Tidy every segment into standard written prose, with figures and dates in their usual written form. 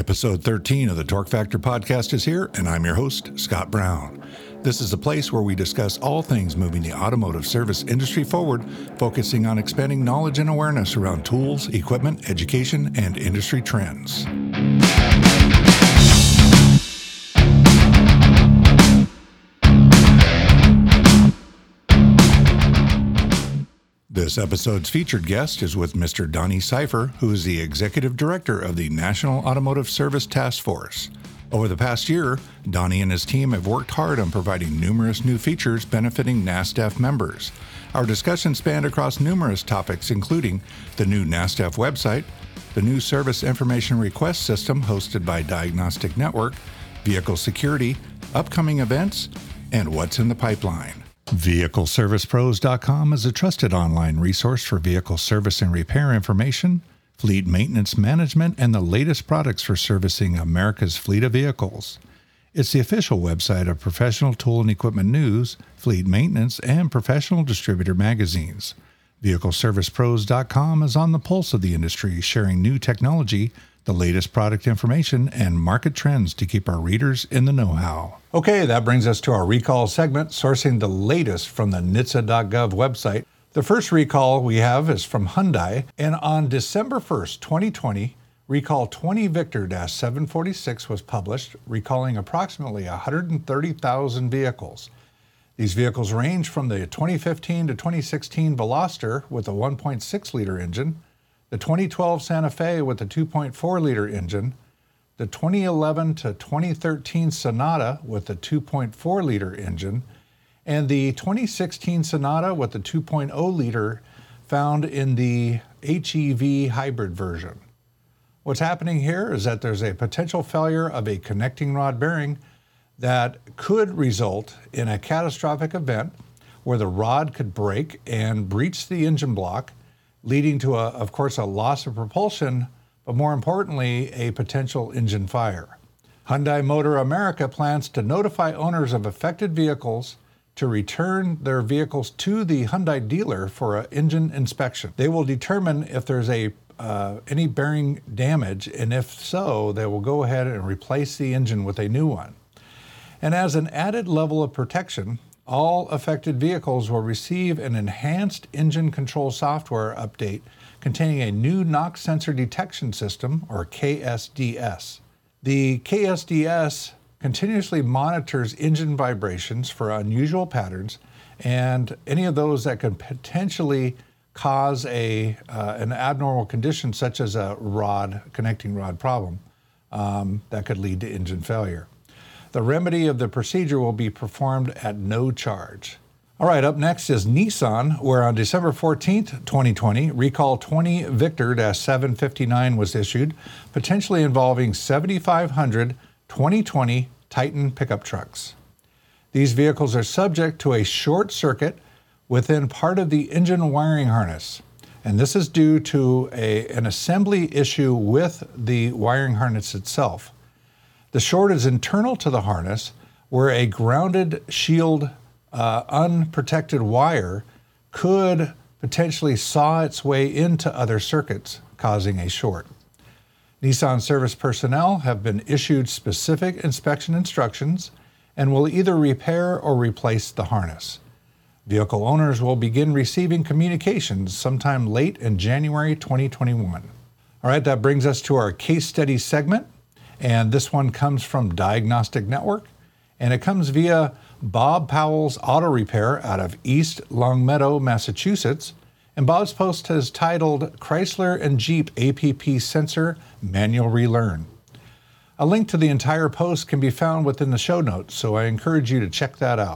Episode 13 of the Torque Factor podcast is here, and I'm your host, Scott Brown. This is a place where we discuss all things moving the automotive service industry forward, focusing on expanding knowledge and awareness around tools, equipment, education, and industry trends. This episode's featured guest is with Mr. Donnie Seifer, who is the Executive Director of the National Automotive Service Task Force. Over the past year, Donnie and his team have worked hard on providing numerous new features benefiting NASTF members. Our discussion spanned across numerous topics, including the new NASTF website, the new Service Information Request System hosted by Diagnostic Network, vehicle security, upcoming events, and what's in the pipeline. VehicleServicePros.com is a trusted online resource for vehicle service and repair information, fleet maintenance management, and the latest products for servicing America's fleet of vehicles. It's the official website of Professional Tool and Equipment News, Fleet Maintenance, and Professional Distributor magazines. VehicleServicePros.com is on the pulse of the industry, sharing new technology, the latest product information, and market trends to keep our readers in the know-how. Okay, that brings us to our recall segment, sourcing the latest from the NHTSA.gov website. The first recall we have is from Hyundai, and on December 1st, 2020, recall 20 Victor-746 was published, recalling approximately 130,000 vehicles. These vehicles range from the 2015 to 2016 Veloster with a 1.6-liter engine, the 2012 Santa Fe with a 2.4-liter engine, the 2011 to 2013 Sonata with a 2.4-liter engine, and the 2016 Sonata with the 2.0-liter found in the HEV hybrid version. What's happening here is that there's a potential failure of a connecting rod bearing that could result in a catastrophic event where the rod could break and breach the engine block, leading to, of course, a loss of propulsion, but more importantly, a potential engine fire. Hyundai Motor America plans to notify owners of affected vehicles to return their vehicles to the Hyundai dealer for an engine inspection. They will determine if there's any bearing damage, and if so, they will go ahead and replace the engine with a new one. And as an added level of protection, all affected vehicles will receive an enhanced engine control software update containing a new knock sensor detection system, or KSDS. The KSDS continuously monitors engine vibrations for unusual patterns and any of those that could potentially cause an abnormal condition such as a connecting rod problem that could lead to engine failure. The remedy of the procedure will be performed at no charge. All right, up next is Nissan, where on December 14th, 2020, recall 20 Victor-759 was issued, potentially involving 7,500 2020 Titan pickup trucks. These vehicles are subject to a short circuit within part of the engine wiring harness, and this is due to an assembly issue with the wiring harness itself. The short is internal to the harness, where a grounded shield unprotected wire could potentially saw its way into other circuits, causing a short. Nissan service personnel have been issued specific inspection instructions and will either repair or replace the harness. Vehicle owners will begin receiving communications sometime late in January 2021. All right, that brings us to our case study segment. And this one comes from Diagnostic Network, and it comes via Bob Powell's Auto Repair out of East Longmeadow, Massachusetts. And Bob's post is titled Chrysler and Jeep APP Sensor Manual Relearn. A link to the entire post can be found within the show notes, so I encourage you to check that out.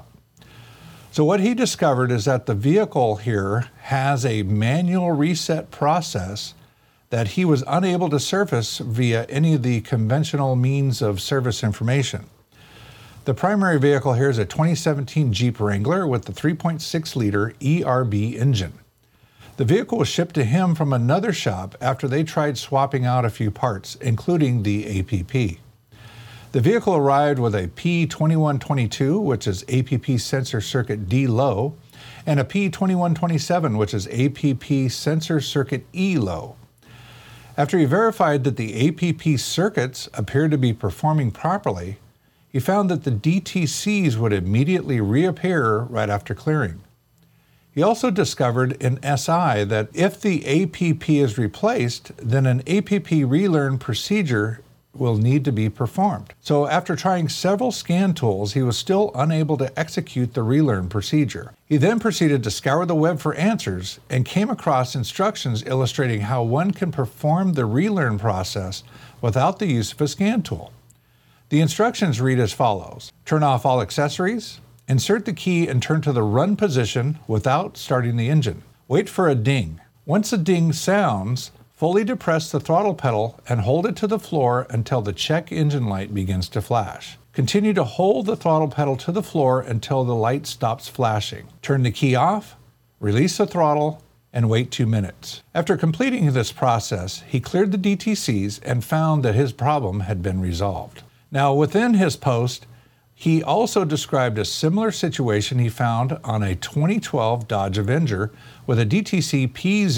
So what he discovered is that the vehicle here has a manual reset process that he was unable to surface via any of the conventional means of service information. The primary vehicle here is a 2017 Jeep Wrangler with the 3.6-liter ERB engine. The vehicle was shipped to him from another shop after they tried swapping out a few parts, including the APP. The vehicle arrived with a P2122, which is APP Sensor Circuit D low, and a P2127, which is APP Sensor Circuit E low. After he verified that the APP circuits appeared to be performing properly, he found that the DTCs would immediately reappear right after clearing. He also discovered in SI that if the APP is replaced, then an APP relearn procedure will need to be performed. So after trying several scan tools, he was still unable to execute the relearn procedure. He then proceeded to scour the web for answers and came across instructions illustrating how one can perform the relearn process without the use of a scan tool. The instructions read as follows: turn off all accessories, insert the key and turn to the run position without starting the engine. Wait for a ding. Once a ding sounds, fully depress the throttle pedal and hold it to the floor until the check engine light begins to flash. Continue to hold the throttle pedal to the floor until the light stops flashing. Turn the key off, release the throttle, and wait 2 minutes. After completing this process, he cleared the DTCs and found that his problem had been resolved. Now, within his post, he also described a similar situation he found on a 2012 Dodge Avenger with a DTC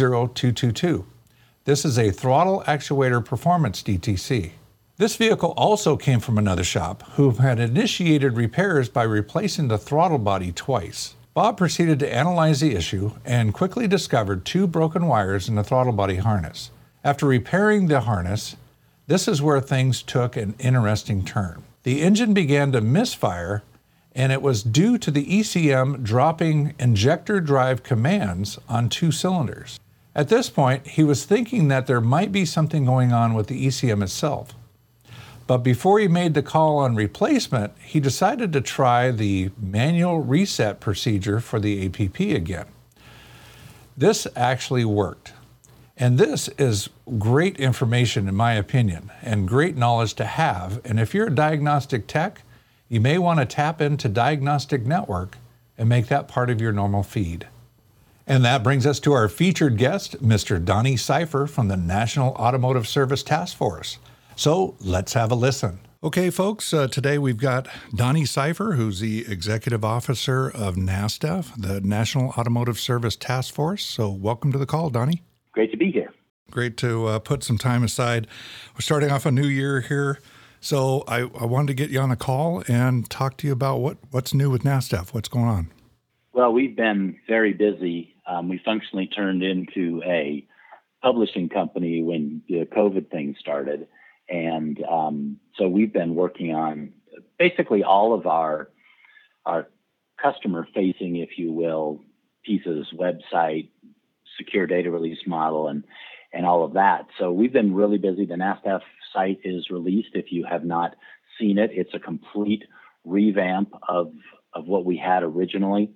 P0222. This is a throttle actuator performance DTC. This vehicle also came from another shop who had initiated repairs by replacing the throttle body twice. Bob proceeded to analyze the issue and quickly discovered 2 broken wires in the throttle body harness. After repairing the harness, this is where things took an interesting turn. The engine began to misfire, and it was due to the ECM dropping injector drive commands on 2 cylinders. At this point, he was thinking that there might be something going on with the ECM itself. But before he made the call on replacement, he decided to try the manual reset procedure for the APP again. This actually worked. And this is great information, in my opinion, and great knowledge to have. And if you're a diagnostic tech, you may want to tap into Diagnostic Network and make that part of your normal feed. And that brings us to our featured guest, Mr. Donnie Cipher from the National Automotive Service Task Force. So let's have a listen. Okay, folks, today we've got Donnie Cipher, who's the Executive Officer of NASTF, the National Automotive Service Task Force. So welcome to the call, Donnie. Great to be here. Great to put some time aside. We're starting off a new year here. So I wanted to get you on a call and talk to you about what's new with NASTF, what's going on. Well, we've been very busy. We functionally turned into a publishing company when the COVID thing started. And so we've been working on basically all of our customer-facing, if you will, pieces, website, secure data release model, and all of that. So we've been really busy. The NASTF site is released. If you have not seen it, it's a complete revamp of what we had originally.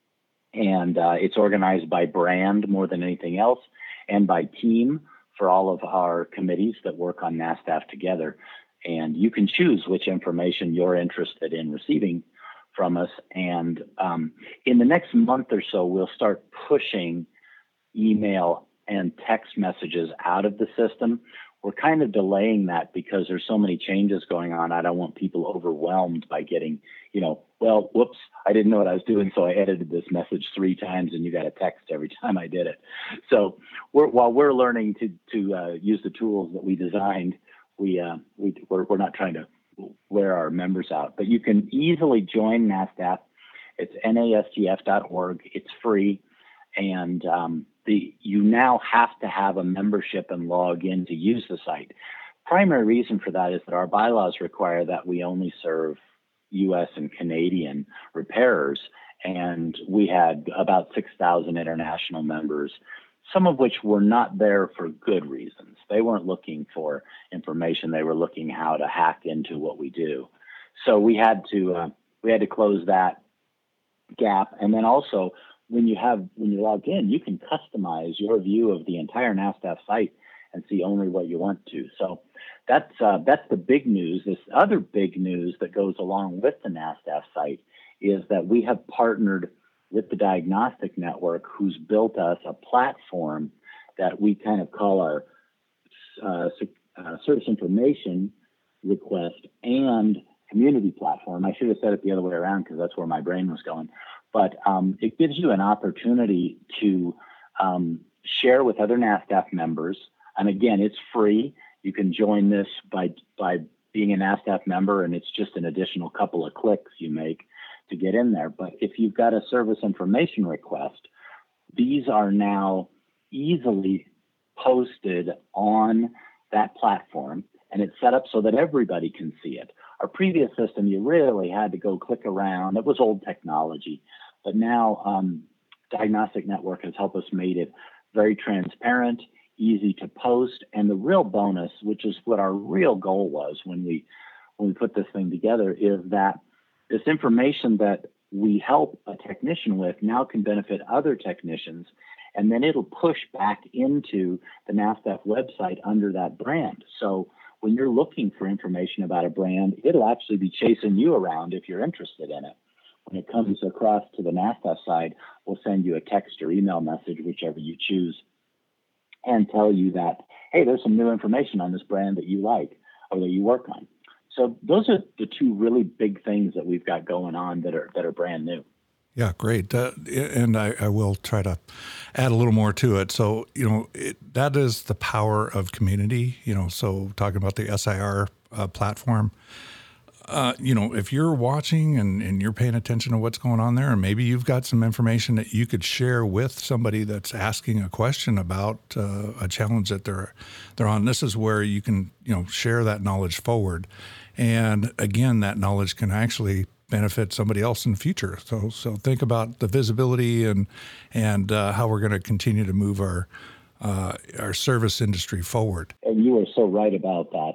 And it's organized by brand more than anything else, and by team for all of our committees that work on NASTF together. And you can choose which information you're interested in receiving from us. And in the next month or so, we'll start pushing email and text messages out of the system. We're kind of delaying that because there's so many changes going on. I don't want people overwhelmed by getting, well, whoops, I didn't know what I was doing, so I edited this message 3 times and you got a text every time I did it. So while we're learning to use the tools that we designed, we're not trying to wear our members out. But you can easily join NASTF. It's nastf.org. It's free. And you now have to have a membership and log in to use the site. Primary reason for that is that our bylaws require that we only serve U.S. and Canadian repairers, and we had about 6,000 international members, some of which were not there for good reasons. They weren't looking for information; they were looking how to hack into what we do. So we had to close that gap, and then also, when you log in, you can customize your view of the entire NASTF site and see only what you want to. So that's the big news. This other big news that goes along with the NASTF site is that we have partnered with the Diagnostic Network, who's built us a platform that we kind of call our service information request and community platform. I should have said it the other way around because that's where my brain was going. But it gives you an opportunity to share with other NASTF members And again, it's free. You can join this by being an NASDAQ member, and it's just an additional couple of clicks you make to get in there. But if you've got a service information request, these are now easily posted on that platform, and it's set up so that everybody can see it. Our previous system, you really had to go click around. It was old technology, but now Diagnostic Network has helped us made it very transparent, easy to post, and the real bonus, which is what our real goal was when we put this thing together, is that this information that we help a technician with now can benefit other technicians, and then it'll push back into the NASDAQ website under that brand. So when you're looking for information about a brand, it'll actually be chasing you around if you're interested in it. When it comes across to the NASDAQ side, we'll send you a text or email message, whichever you choose, and tell you that, hey, there's some new information on this brand that you like or that you work on. So those are the two really big things that we've got going on that are brand new. Yeah, great. And I will try to add a little more to it. So, that is the power of community, so talking about the SIR platform, if you're watching and you're paying attention to what's going on there, and maybe you've got some information that you could share with somebody that's asking a question about a challenge that they're on, this is where you can, share that knowledge forward. And again, that knowledge can actually benefit somebody else in the future. So think about the visibility and how we're going to continue to move our service industry forward. And you are so right about that.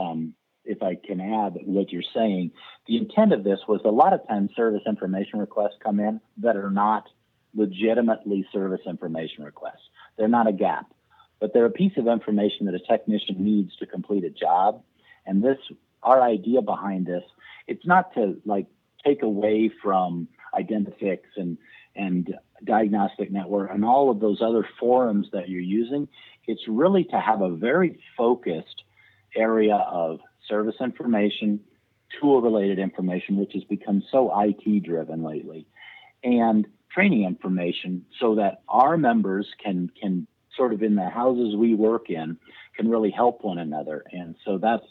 If I can add what you're saying, the intent of this was a lot of times service information requests come in that are not legitimately service information requests. They're not a gap, but they're a piece of information that a technician needs to complete a job. And our idea behind this, it's not to take away from Identifix and Diagnostic Network and all of those other forums that you're using. It's really to have a very focused area of service information, tool-related information, which has become so IT-driven lately, and training information so that our members can sort of in the houses we work in can really help one another. And so that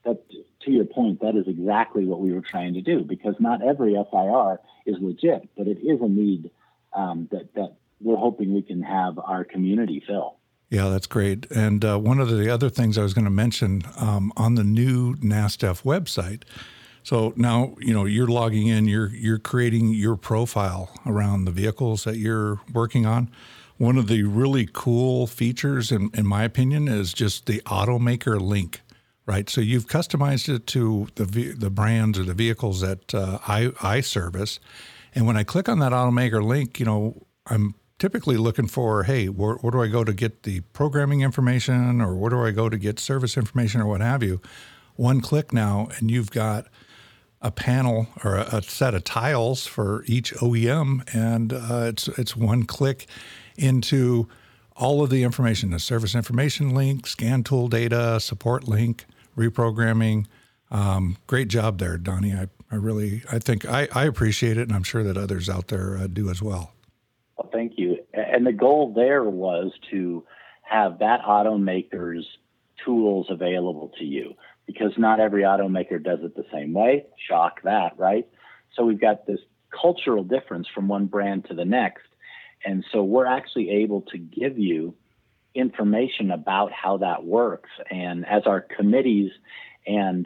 to your point, that is exactly what we were trying to do, because not every SIR is legit, but it is a need that we're hoping we can have our community fill. Yeah, that's great. And one of the other things I was going to mention on the new NASDAQ website. So now, you're logging in, you're creating your profile around the vehicles that you're working on. One of the really cool features, in my opinion, is just the automaker link, right? So you've customized it to the brands or the vehicles that I service. And when I click on that automaker link, I'm typically looking for, hey, where do I go to get the programming information, or where do I go to get service information, or what have you? One click now, and you've got a panel or a set of tiles for each OEM, and it's one click into all of the information: the service information link, scan tool data, support link, reprogramming. Great job there, Donnie. I think I appreciate it, and I'm sure that others out there do as well. Well, thank you. And the goal there was to have that automaker's tools available to you, because not every automaker does it the same way. Shock that, right? So we've got this cultural difference from one brand to the next. And so we're actually able to give you information about how that works. And as our committees and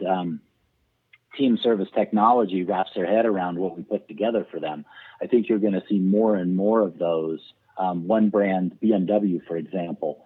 Team Service Technology wraps their head around what we put together for them, I think you're going to see more and more of those. One brand, BMW, for example,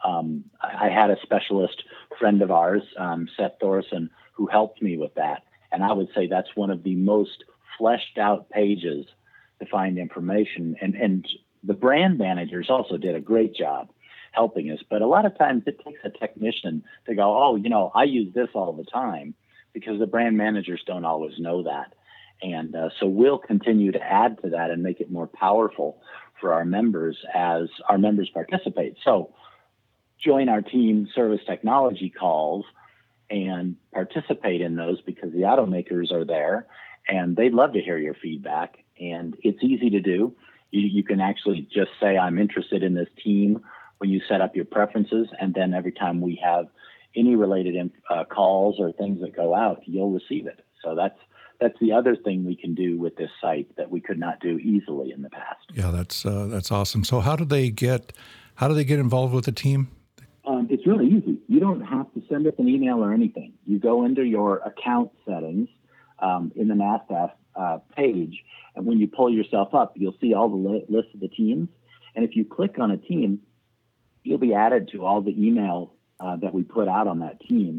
I had a specialist friend of ours, Seth Thorson, who helped me with that. And I would say that's one of the most fleshed out pages to find information. And the brand managers also did a great job helping us. But a lot of times it takes a technician to go, oh, I use this all the time, because the brand managers don't always know that. And so we'll continue to add to that and make it more powerful for our members as our members participate. So join our Team Service Technology calls and participate in those, because the automakers are there and they'd love to hear your feedback. And it's easy to do. You can actually just say, I'm interested in this team when you set up your preferences, and then every time we have any related calls or things that go out, you'll receive it. So that's the other thing we can do with this site that we could not do easily in the past. Yeah, that's awesome. So how do they get involved with the team? It's really easy. You don't have to send us an email or anything. You go into your account settings in the NASTF page, and when you pull yourself up, you'll see all the list of the teams. And if you click on a team, you'll be added to all the email that we put out on that team.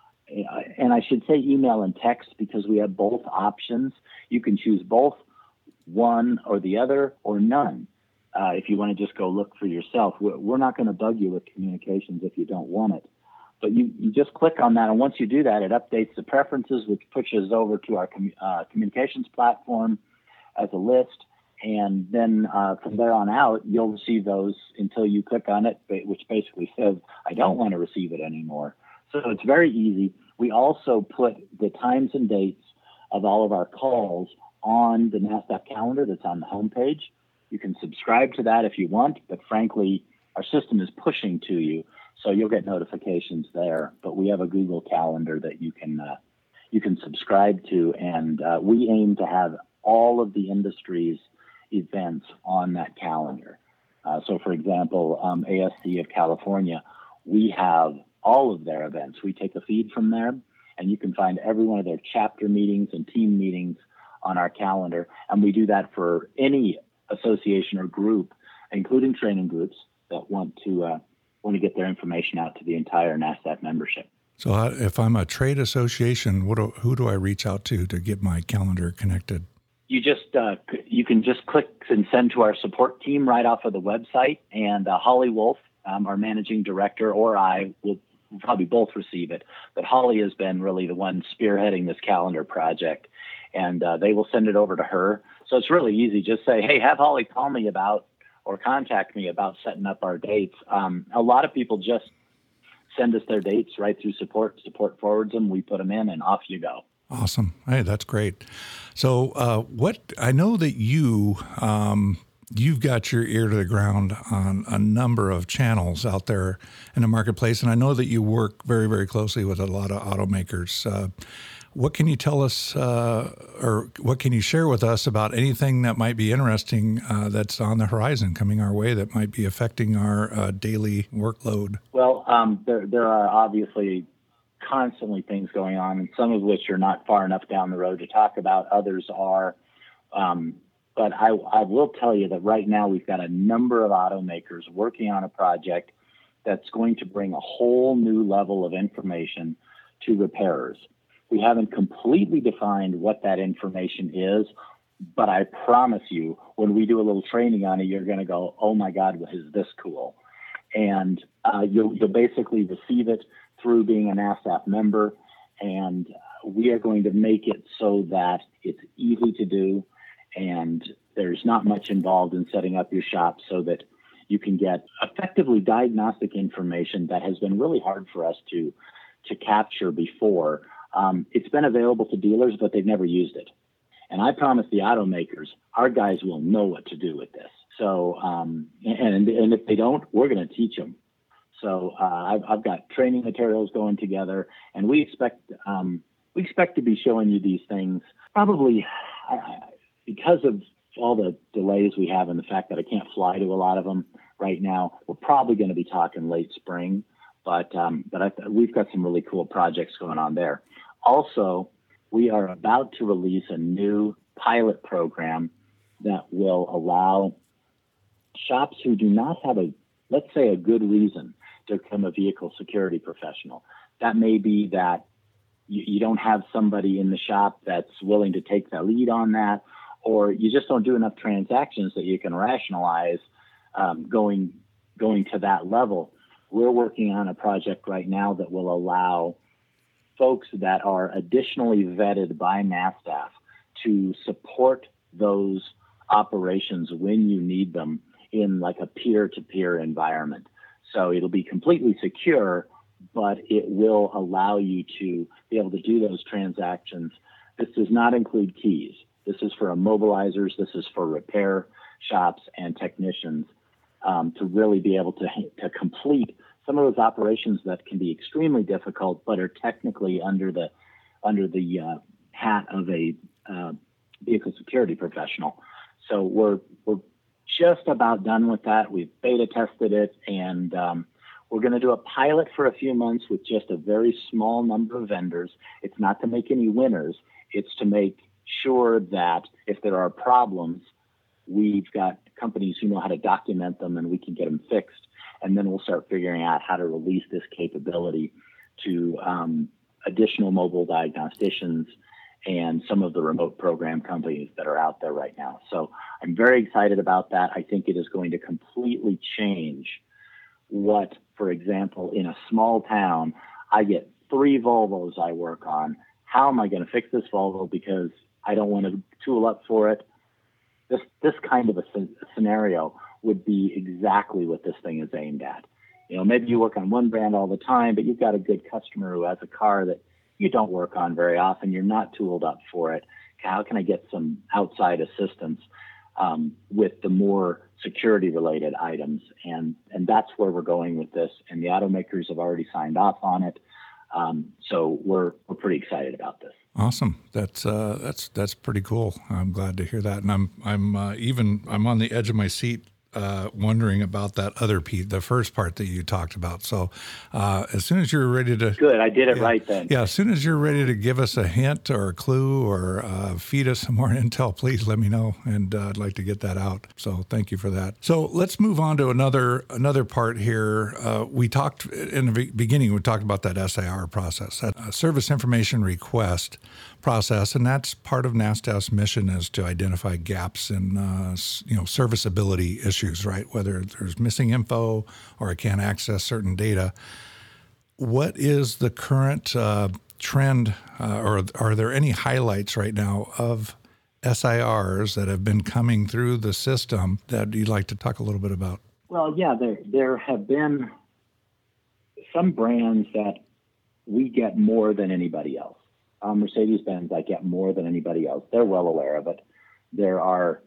And I should say email and text because we have both options. You can choose both one or the other or none. If you want to just go look for yourself, we're not going to bug you with communications if you don't want it. But you just click on that, and once you do that, it updates the preferences, which pushes over to our communications platform as a list. And then from there on out, you'll receive those until you click on it, which basically says, I don't want to receive it anymore. So it's very easy. We also put the times and dates of all of our calls on the NASDAQ calendar that's on the homepage. You can subscribe to that if you want, but frankly, our system is pushing to you, so you'll get notifications there. But we have a Google Calendar that you can subscribe to, and we aim to have all of the industry's events on that calendar. So, for example, ASC of California, we have all of their events. We take a feed from there, and you can find every one of their chapter meetings and team meetings on our calendar. And we do that for any association or group, including training groups that want to get their information out to the entire NASDAQ membership. So if I'm a trade association, who do I reach out to get my calendar connected? You can just click and send to our support team right off of the website, and Holly Wolf, our managing director, or I will probably both receive it. But Holly has been really the one spearheading this calendar project, and they will send it over to her. So it's really easy. Just say, hey, have Holly call me about or contact me about setting up our dates. A lot of people just send us their dates right through support. Support forwards them. We put them in, and off you go. Awesome. Hey, that's great. So I know that you've got your ear to the ground on a number of channels out there in the marketplace, and I know that you work very, very closely with a lot of automakers. What can you tell us, or what can you share with us about anything that might be interesting that's on the horizon coming our way that might be affecting our daily workload? Well, there are obviously constantly things going on, and some of which are not far enough down the road to talk about. Others are. But I will tell you that right now we've got a number of automakers working on a project that's going to bring a whole new level of information to repairers. We haven't completely defined what that information is, but I promise you, when we do a little training on it, you're going to go, oh my God, is this cool? And you'll basically receive it through being an NASDAQ member, and we are going to make it so that it's easy to do, and there's not much involved in setting up your shop so that you can get effectively diagnostic information that has been really hard for us to capture before. It's been available to dealers, but they've never used it. And I promise the automakers, our guys will know what to do with this. So, and if they don't, we're going to teach them. So I've got training materials going together, and we expect to be showing you these things probably because of all the delays we have and the fact that I can't fly to a lot of them right now. We're probably going to be talking late spring, but we've got some really cool projects going on there. Also, we are about to release a new pilot program that will allow shops who do not have let's say a good reason to become a vehicle security professional. That may be that you don't have somebody in the shop that's willing to take the lead on that, or you just don't do enough transactions that you can rationalize going to that level. We're working on a project right now that will allow folks that are additionally vetted by NASDAQ to support those operations when you need them in like a peer-to-peer environment. So it'll be completely secure, but it will allow you to be able to do those transactions. This does not include keys. This is for immobilizers. This is for repair shops and technicians. to really be able to complete some of those operations that can be extremely difficult, but are technically under the hat of a vehicle security professional. So we're just about done with that. We've beta tested it, and we're going to do a pilot for a few months with just a very small number of vendors. It's not to make any winners. It's to make sure that if there are problems, we've got companies who know how to document them and we can get them fixed. And then we'll start figuring out how to release this capability to additional mobile diagnosticians and some of the remote program companies that are out there right now. So I'm very excited about that. I think it is going to completely change what, for example, in a small town, I get 3 Volvos I work on. How am I going to fix this Volvo because I don't want to tool up for it? This kind of a scenario would be exactly what this thing is aimed at. You know, maybe you work on one brand all the time, but you've got a good customer who has a car that you don't work on very often. You're not tooled up for it. How can I get some outside assistance with the more security-related items? And that's where we're going with this. And the automakers have already signed off on it. So we're pretty excited about this. Awesome. That's pretty cool. I'm glad to hear that. And I'm on the edge of my seat wondering about that other piece, the first part that you talked about. So as soon as you're ready to... Good, I did it right then. Yeah, as soon as you're ready to give us a hint or a clue or feed us some more intel, please let me know, and I'd like to get that out. So thank you for that. So let's move on to another part here. We talked in the beginning, we talked about that SIR process, that service information request process, and that's part of NASTF's mission is to identify gaps in serviceability issues, right? Whether there's missing info or I can't access certain data. What is the current trend, or are there any highlights right now of SIRs that have been coming through the system that you'd like to talk a little bit about? Well, yeah, there have been some brands that we get more than anybody else. Mercedes-Benz, I get more than anybody else. They're well aware of it. There are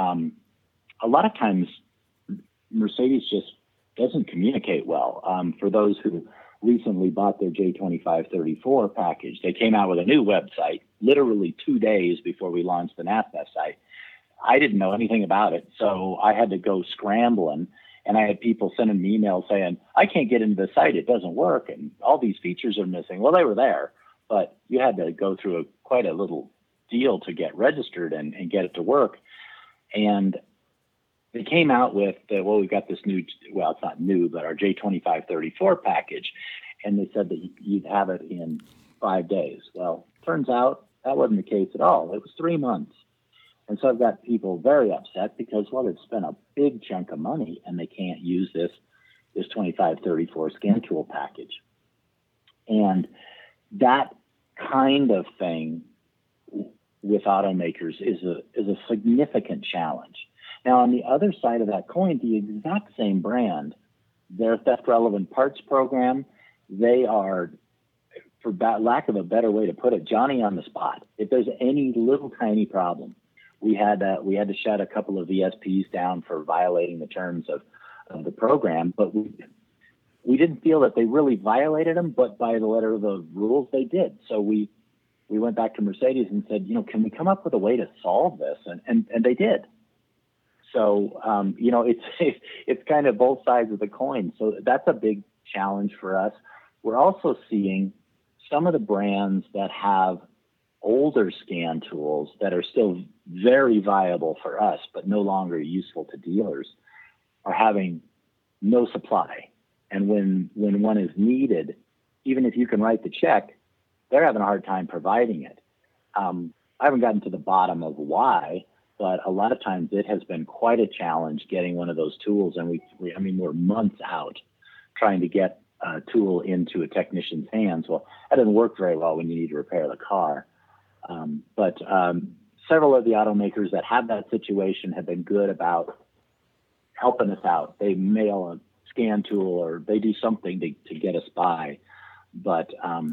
a lot of times Mercedes just doesn't communicate well. For those who recently bought their J2534 package, they came out with a new website literally 2 days before we launched the NASTF site. I didn't know anything about it, so I had to go scrambling, and I had people sending me emails saying, I can't get into the site, it doesn't work, and all these features are missing. Well, they were there, but you had to go through quite a little deal to get registered and get it to work. And they came out with, we've got this new, well, it's not new, but our J2534 package. And they said that you'd have it in 5 days. Well, turns out that wasn't the case at all. It was 3 months. And so I've got people very upset because, well, they've spent a big chunk of money and they can't use this 2534 scan tool package. And that kind of thing with automakers is a significant challenge. Now, on the other side of that coin, the exact same brand, their theft relevant parts program, they are, for lack of a better way to put it, Johnny on the spot. If there's any little tiny problem, we had to shut a couple of VSPs down for violating the terms of the program, but we didn't feel that they really violated them, but by the letter of the rules, they did. So we went back to Mercedes and said, can we come up with a way to solve this? And they did. So, it's kind of both sides of the coin. So that's a big challenge for us. We're also seeing some of the brands that have older scan tools that are still very viable for us, but no longer useful to dealers, are having no supply. And when one is needed, even if you can write the check, they're having a hard time providing it. I haven't gotten to the bottom of why, but a lot of times it has been quite a challenge getting one of those tools. And we're months out trying to get a tool into a technician's hands. Well, that doesn't work very well when you need to repair the car. But several of the automakers that have that situation have been good about helping us out. They mail a scan tool or they do something to get us by. But,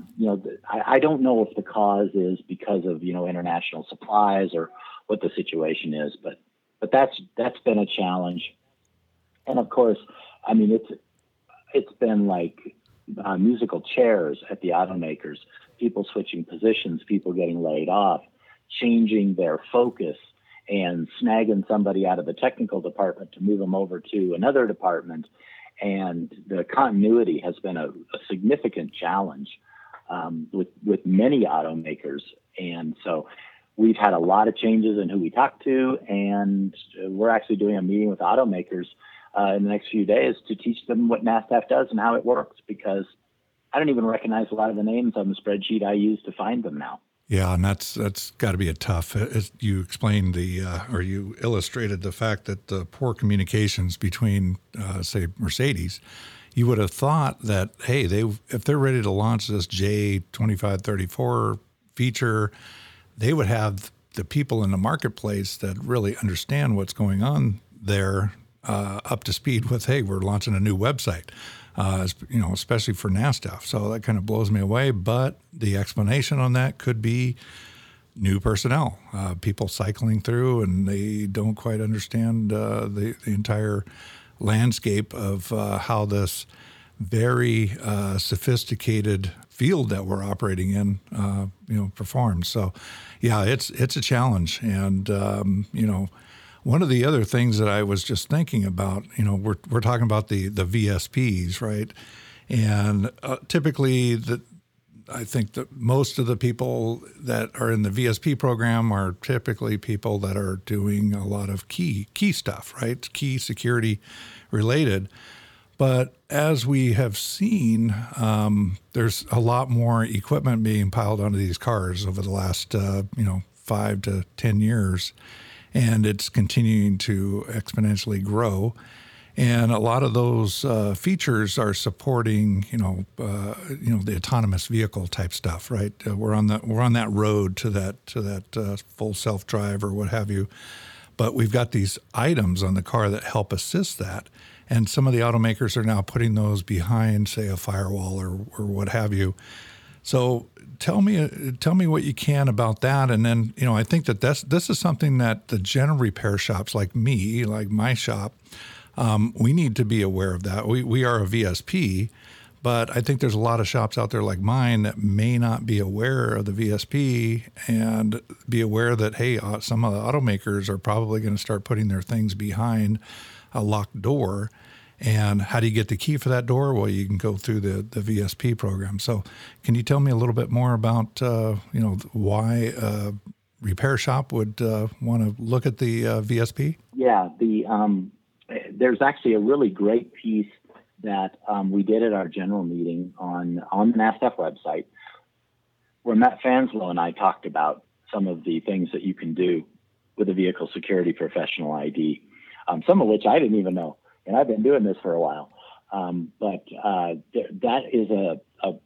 I don't know if the cause is because of, international supplies or what the situation is, but that's been a challenge. And of course, I mean, it's been like musical chairs at the automakers, people switching positions, people getting laid off, changing their focus and snagging somebody out of the technical department to move them over to another department. And the continuity has been a significant challenge with many automakers. And so we've had a lot of changes in who we talk to, and we're actually doing a meeting with automakers in the next few days to teach them what NASDAQ does and how it works, because I don't even recognize a lot of the names on the spreadsheet I use to find them now. Yeah, and that's got to be a tough. As you explained or you illustrated the fact that the poor communications between, say, Mercedes, you would have thought that, hey, if they're ready to launch this J2534 feature, they would have the people in the marketplace that really understand what's going on there up to speed with, hey, we're launching a new website, especially for NASDAQ. So that kind of blows me away. But the explanation on that could be new personnel, people cycling through, and they don't quite understand the entire landscape of how this very sophisticated field that we're operating in, performs. So, yeah, it's a challenge. And, one of the other things that I was just thinking about, we're talking about the VSPs, right? And typically, I think that most of the people that are in the VSP program are typically people that are doing a lot of key stuff, right? Key security related. But as we have seen, there's a lot more equipment being piled onto these cars over the last, 5 to 10 years. And it's continuing to exponentially grow. And a lot of those features are supporting, the autonomous vehicle type stuff, right? We're on that road to that full self-drive or what have you. But we've got these items on the car that help assist that. And some of the automakers are now putting those behind, say, a firewall or what have you. So tell me what you can about that. And then, I think that this is something that the general repair shops like me, like my shop, we need to be aware of that. We are a VSP, but I think there's a lot of shops out there like mine that may not be aware of the VSP and be aware that, hey, some of the automakers are probably going to start putting their things behind a locked door. And how do you get the key for that door? Well, you can go through the VSP program. So can you tell me a little bit more about, why a repair shop would want to look at the VSP? Yeah, there's actually a really great piece that we did at our general meeting on the NASDAQ website, where Matt Fanslow and I talked about some of the things that you can do with a vehicle security professional ID, some of which I didn't even know. And I've been doing this for a while. But that is a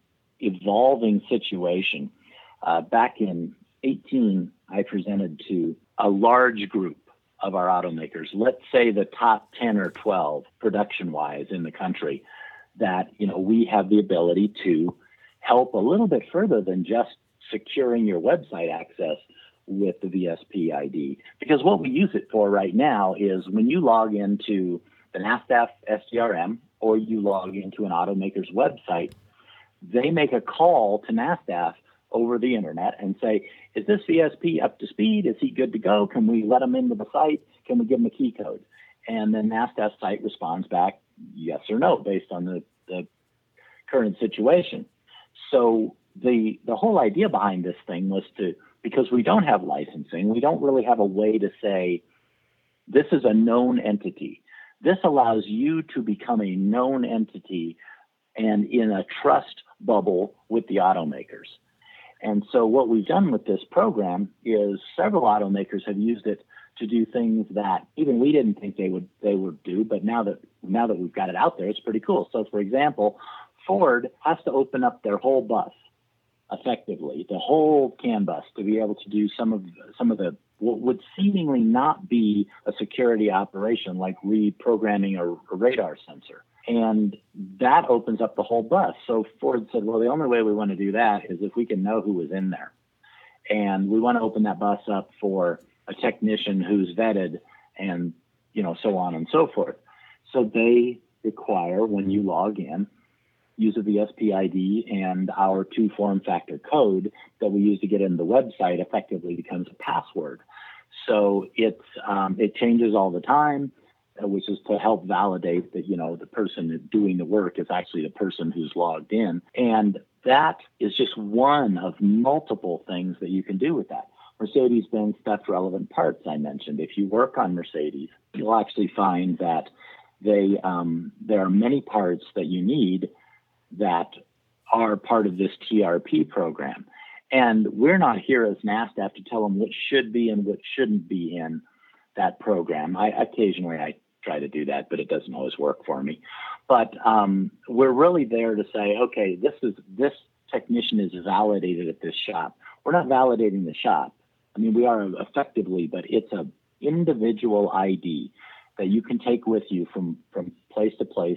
evolving situation. Back in 2018, I presented to a large group of our automakers, let's say the top 10 or 12 production-wise in the country, that we have the ability to help a little bit further than just securing your website access with the VSP ID. Because what we use it for right now is when you log into the NASDAQ SDRM, or you log into an automaker's website, they make a call to NASDAQ over the internet and say, is this VSP up to speed? Is he good to go? Can we let him into the site? Can we give him a key code? And then NASDAQ site responds back, yes or no, based on the current situation. So the whole idea behind this thing was because we don't have licensing, we don't really have a way to say, this is a known entity. This allows you to become a known entity and in a trust bubble with the automakers. And so what we've done with this program is several automakers have used it to do things that even we didn't think they would do, but now that we've got it out there, it's pretty cool. So for example, Ford has to open up their whole bus effectively, the whole CAN bus, to be able to do some of the what would seemingly not be a security operation, like reprogramming a radar sensor. And that opens up the whole bus. So Ford said, well, the only way we want to do that is if we can know who was in there. And we want to open that bus up for a technician who's vetted and, so on and so forth. So they require, when you log in, use of the VSP ID and our 2 form factor code that we use to get into the website effectively becomes a password. So it changes all the time, which is to help validate that, the person doing the work is actually the person who's logged in. And that is just one of multiple things that you can do with that. Mercedes-Benz theft relevant parts I mentioned. If you work on Mercedes, you'll actually find that there are many parts that you need that are part of this TRP program. And we're not here as NASDAQ to tell them what should be and what shouldn't be in that program. Occasionally I try to do that, but it doesn't always work for me. But we're really there to say, okay, this technician is validated at this shop. We're not validating the shop. I mean, we are effectively, but it's a individual ID that you can take with you from place to place,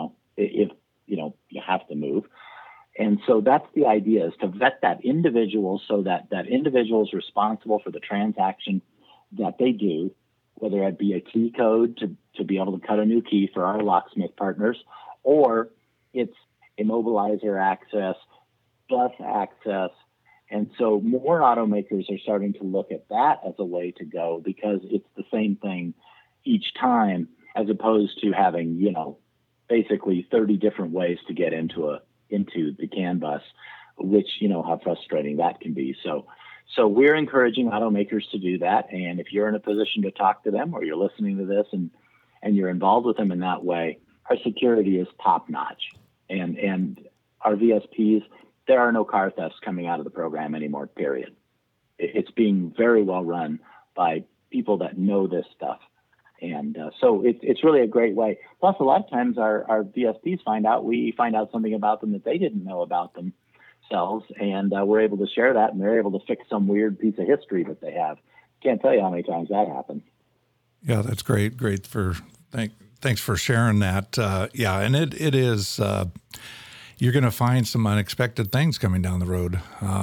if you have to move. And so that's the idea, is to vet that individual so that that individual is responsible for the transaction that they do, whether it be a key code to be able to cut a new key for our locksmith partners, or it's immobilizer access, bus access. And so more automakers are starting to look at that as a way to go, because it's the same thing each time, as opposed to having, basically 30 different ways to get into the CAN bus, which, how frustrating that can be. So we're encouraging automakers to do that. And if you're in a position to talk to them, or you're listening to this and you're involved with them in that way, our security is top notch. And our VSPs, there are no car thefts coming out of the program anymore, period. It's being very well run by people that know this stuff. And so it's really a great way. Plus, a lot of times our VSPs we find out something about them that they didn't know about themselves, and we're able to share that, and they're able to fix some weird piece of history that they have. Can't tell you how many times that happens. Yeah, that's great. Thanks for sharing that. And it is. You're going to find some unexpected things coming down the road.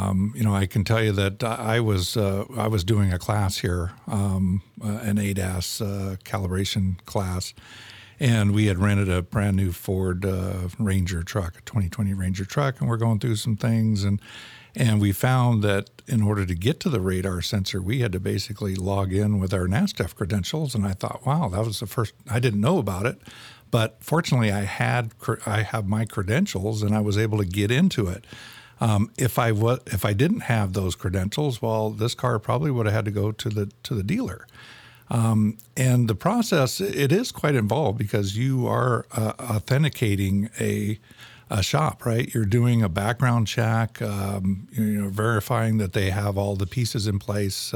I can tell you that I was doing a class here, an ADAS calibration class, and we had rented a brand new Ford Ranger truck, a 2020 Ranger truck, and we're going through some things, and we found that in order to get to the radar sensor, we had to basically log in with our NASDAQ credentials, and I thought, wow, that was the first. I didn't know about it. But fortunately, I have my credentials, and I was able to get into it. If I didn't have those credentials, well, this car probably would have had to go to the dealer. And the process, it is quite involved, because you are authenticating a shop, right? You're doing a background check, verifying that they have all the pieces in place,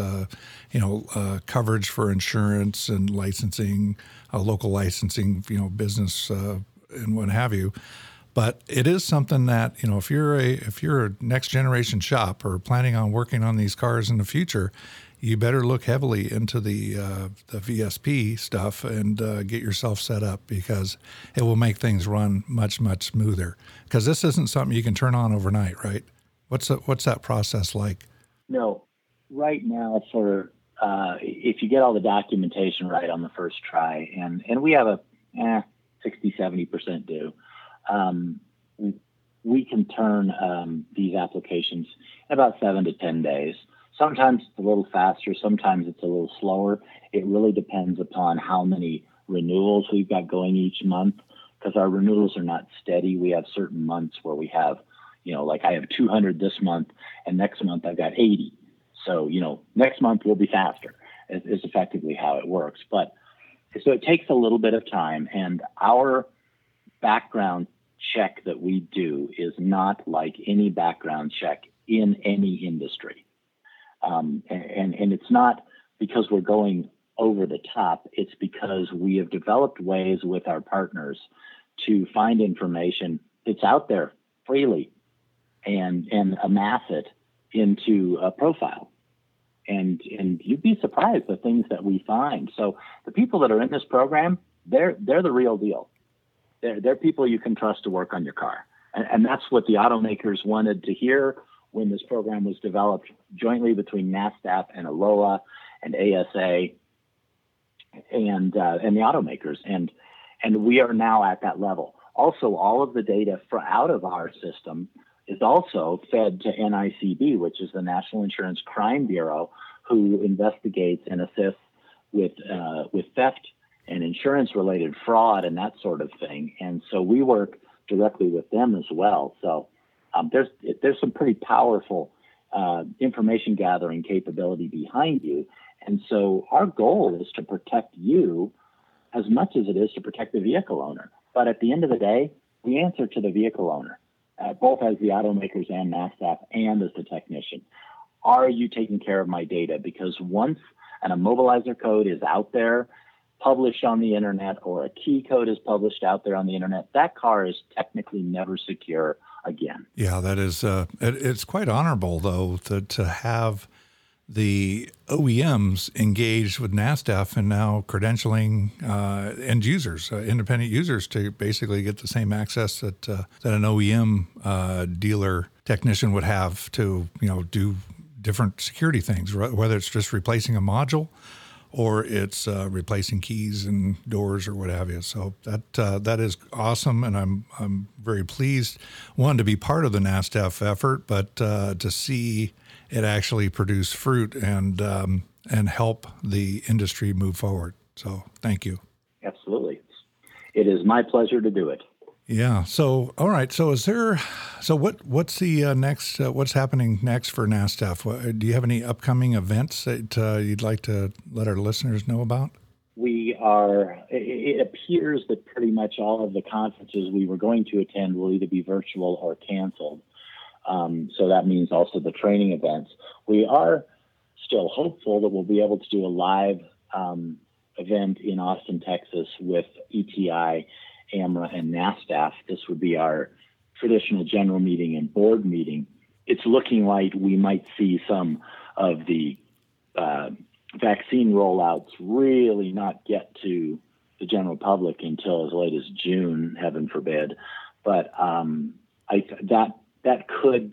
coverage for insurance and licensing, local licensing, business and what have you. But it is something that, if you're a next generation shop or planning on working on these cars in the future, you better look heavily into the VSP stuff and get yourself set up, because it will make things run much, much smoother. Because this isn't something you can turn on overnight, right? What's that process like? No, right now, if you get all the documentation right on the first try, and we have a 60-70% do, we can turn these applications in about 7 to 10 days. Sometimes it's a little faster, sometimes it's a little slower. It really depends upon how many renewals we've got going each month, because our renewals are not steady. We have certain months where we have, like I have 200 this month, and next month I've got 80. So, next month will be faster, is effectively how it works. But so it takes a little bit of time, and our background check that we do is not like any background check in any industry. And it's not because we're going over the top. It's because we have developed ways with our partners to find information that's out there freely and amass it into a profile. And you'd be surprised the things that we find. So the people that are in this program, they're the real deal. They're people you can trust to work on your car. And that's what the automakers wanted to hear when this program was developed jointly between NASDAQ and ALOA and ASA and the automakers. And And we are now at that level. Also, all of the data out of our system is also fed to NICB, which is the National Insurance Crime Bureau, who investigates and assists with theft and insurance-related fraud and that sort of thing. And so we work directly with them as well. So there's some pretty powerful information gathering capability behind you. And so our goal is to protect you as much as it is to protect the vehicle owner. But at the end of the day, we answer to the vehicle owner, both as the automakers and NASDAQ and as the technician. Are you taking care of my data? Because once an immobilizer code is out there, published on the internet, or a key code is published out there on the internet, that car is technically never secure again. Yeah, that is, it's quite honorable, though, to have the OEMs engaged with NASDAQ and now credentialing end users, independent users, to basically get the same access that an OEM dealer technician would have to, do different security things, whether it's just replacing a module or it's replacing keys and doors or what have you. So that is awesome, and I'm very pleased, one, to be part of the NASDAQ effort, but to see it actually produce fruit and help the industry move forward. So thank you. Absolutely. It is my pleasure to do it. Yeah. So, all right. So what's the next, what's happening next for NASDAQ? Do you have any upcoming events that you'd like to let our listeners know about? It appears that pretty much all of the conferences we were going to attend will either be virtual or canceled. So that means also the training events. We are still hopeful that we'll be able to do a live event in Austin, Texas with ETI, AMRA, and NASDAQ. This would be our traditional general meeting and board meeting. It's looking like we might see some of the vaccine rollouts really not get to the general public until as late as June, heaven forbid. But that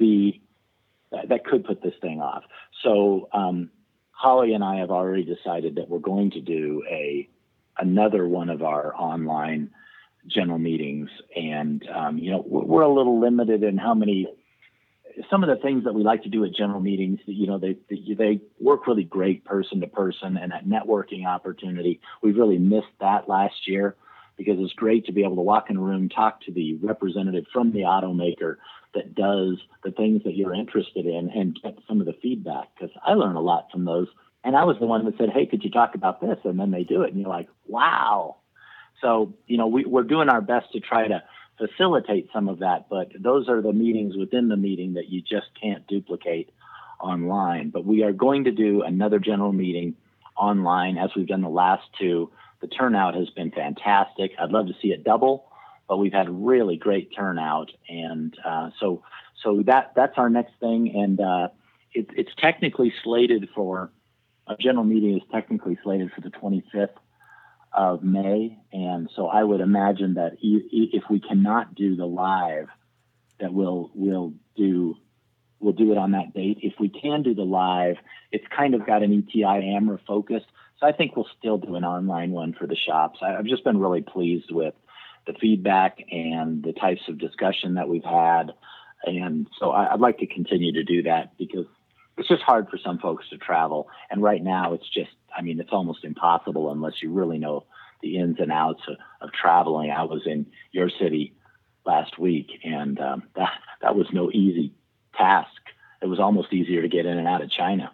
could put this thing off. So Holly and I have already decided that we're going to do another one of our online general meetings, and we're a little limited in how many. Some of the things that we like to do at general meetings, they work really great person to person, and that networking opportunity, we've really missed that last year, because it's great to be able to walk in a room, talk to the representative from the automaker that does the things that you're interested in, and get some of the feedback, because I learn a lot from those. And I was the one that said, hey, could you talk about this? And then they do it, and you're like, wow. So, we're doing our best to try to facilitate some of that, but those are the meetings within the meeting that you just can't duplicate online. But we are going to do another general meeting online as we've done the last two. The turnout has been fantastic. I'd love to see it double, but we've had really great turnout. And so that's our next thing. And it's technically slated for, a general meeting is technically slated for the 25th of May. And so I would imagine that if we cannot do the live, that we'll do it on that date. If we can do the live, it's kind of got an ETI AMRA focus. So I think we'll still do an online one for the shops. I've just been really pleased with the feedback and the types of discussion that we've had. And so I'd like to continue to do that, because it's just hard for some folks to travel. And right now it's almost impossible unless you really know the ins and outs of traveling. I was in your city last week, and that was no easy task. It was almost easier to get in and out of China.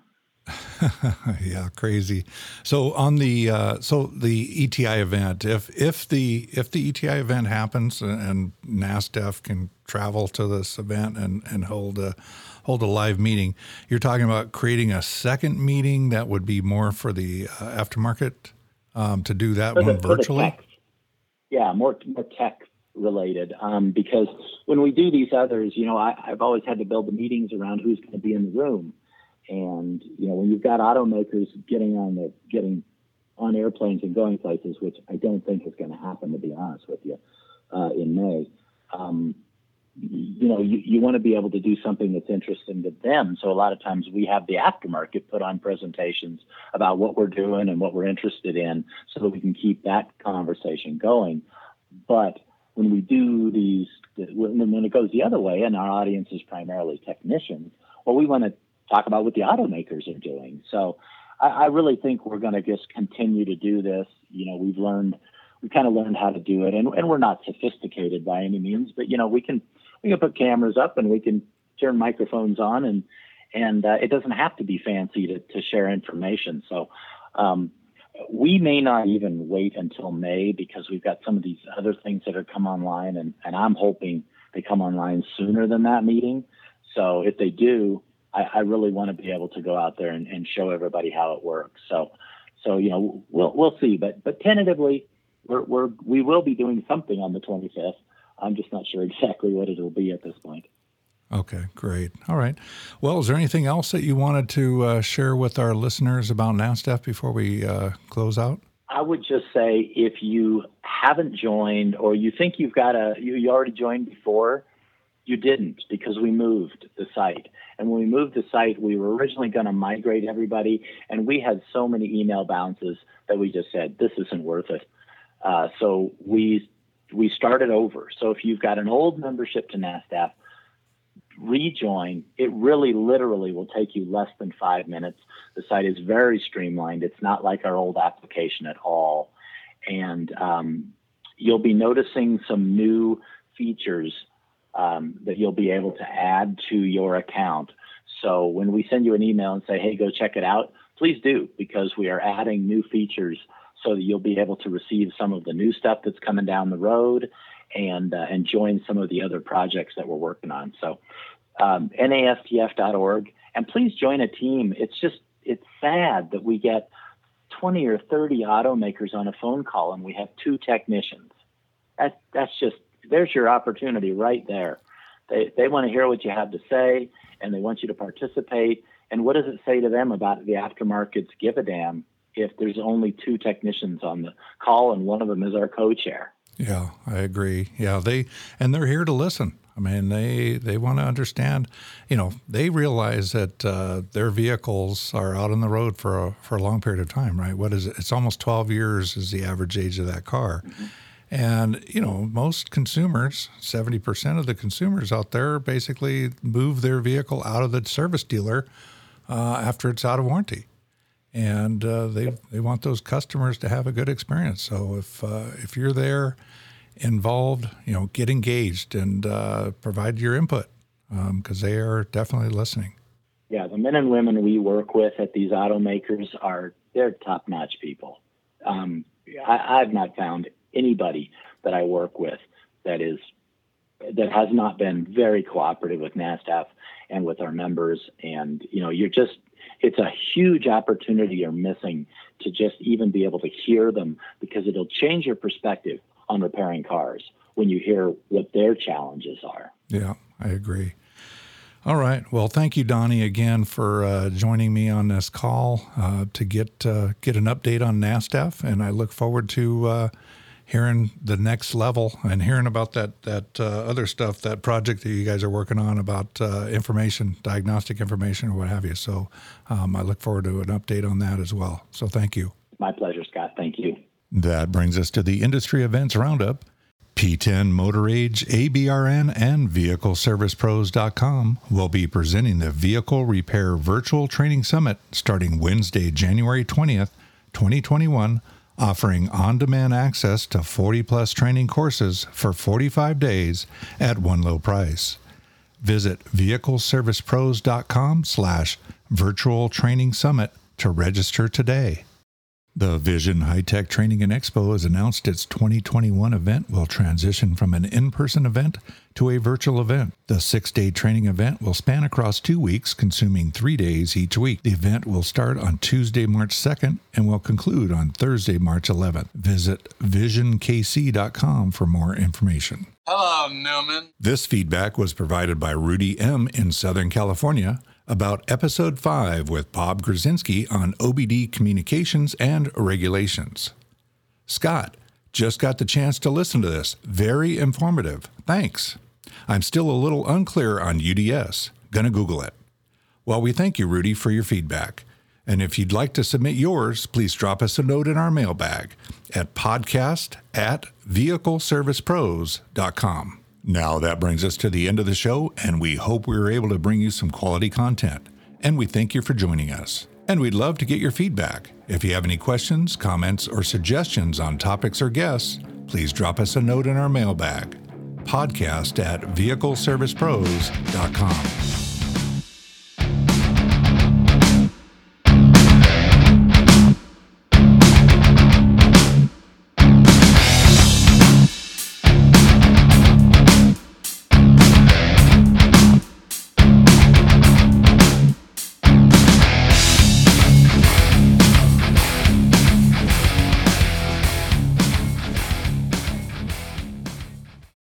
Yeah, crazy. So on the ETI event, if the ETI event happens and NASDAQ can travel to this event and hold a live meeting, you're talking about creating a second meeting that would be more for the aftermarket, to do that one virtually. More tech related, because when we do these others, I've always had to build the meetings around who's going to be in the room. And, when you've got automakers getting on airplanes and going places, which I don't think is going to happen, to be honest with you, in May, you want to be able to do something that's interesting to them. So a lot of times we have the aftermarket put on presentations about what we're doing and what we're interested in, so that we can keep that conversation going. But when we do these, when it goes the other way, and our audience is primarily technicians, well, we want to talk about what the automakers are doing. So I really think we're going to just continue to do this. We've kind of learned how to do it, and we're not sophisticated by any means, but we can put cameras up and we can turn microphones on, and it doesn't have to be fancy to share information. So we may not even wait until May, because we've got some of these other things that are come online, and I'm hoping they come online sooner than that meeting. So if they do, I really want to be able to go out there and show everybody how it works. So we'll see, but tentatively we will be doing something on the 25th. I'm just not sure exactly what it'll be at this point. Okay, great. All right. Well, is there anything else that you wanted to share with our listeners about NASTF before we close out? I would just say, if you haven't joined, or you think you already joined before, you didn't, because we moved the site. And when we moved the site, we were originally going to migrate everybody, and we had so many email bounces that we just said, this isn't worth it. So we started over. So if you've got an old membership to NASTF, rejoin. It really literally will take you less than 5 minutes. The site is very streamlined. It's not like our old application at all. And you'll be noticing some new features that you'll be able to add to your account. So when we send you an email and say, hey, go check it out, please do, because we are adding new features so that you'll be able to receive some of the new stuff that's coming down the road, and join some of the other projects that we're working on. So NASTF.org, and please join a team. It's sad that we get 20 or 30 automakers on a phone call and we have 2 technicians. There's your opportunity right there. They want to hear what you have to say, and they want you to participate. And what does it say to them about the aftermarket's give a damn if there's only 2 technicians on the call and one of them is our co-chair? Yeah, I agree. Yeah, they're here to listen. I mean, they want to understand. They realize that their vehicles are out on the road for a long period of time, right? What is it? It's almost 12 years is the average age of that car. Mm-hmm. And, most consumers, 70% of the consumers out there basically move their vehicle out of the service dealer after it's out of warranty. And they want those customers to have a good experience. So if you're there, involved, get engaged and provide your input, because they are definitely listening. Yeah, the men and women we work with at these automakers they're top-notch people. I've not found anybody that I work with that has not been very cooperative with NASTF and with our members. And it's a huge opportunity you're missing to just even be able to hear them, because it'll change your perspective on repairing cars when you hear what their challenges are. Yeah, I agree. All right. Well, thank you, Donnie, again for joining me on this call to get an update on NASTF, and I look forward to hearing the next level and hearing about that other stuff, that project that you guys are working on about information, diagnostic information, or what have you. So I look forward to an update on that as well. So thank you. My pleasure, Scott. Thank you. That brings us to the Industry Events Roundup. P10 Motor Age, ABRN, and VehicleServicePros.com will be presenting the Vehicle Repair Virtual Training Summit starting Wednesday, January 20th, 2021, offering on-demand access to 40-plus training courses for 45 days at one low price. Visit VehicleServicePros.com/Virtual Training Summit to register today. The Vision High Tech Training and Expo has announced its 2021 event will transition from an in-person event to a virtual event. The 6-day training event will span across 2 weeks, consuming 3 days each week. The event will start on Tuesday, March 2nd, and will conclude on Thursday, March 11th. Visit visionkc.com for more information. Hello, Newman. This feedback was provided by Rudy M. in Southern California about Episode 5 with Bob Grzinski on OBD communications and regulations. Scott, just got the chance to listen to this. Very informative. Thanks. I'm still a little unclear on UDS. Gonna Google it. Well, we thank you, Rudy, for your feedback. And if you'd like to submit yours, please drop us a note in our mailbag at podcast@vehicleservicepros.com. Now that brings us to the end of the show, and we hope we were able to bring you some quality content. And we thank you for joining us. And we'd love to get your feedback. If you have any questions, comments, or suggestions on topics or guests, please drop us a note in our mailbag. podcast@vehicleservicepros.com.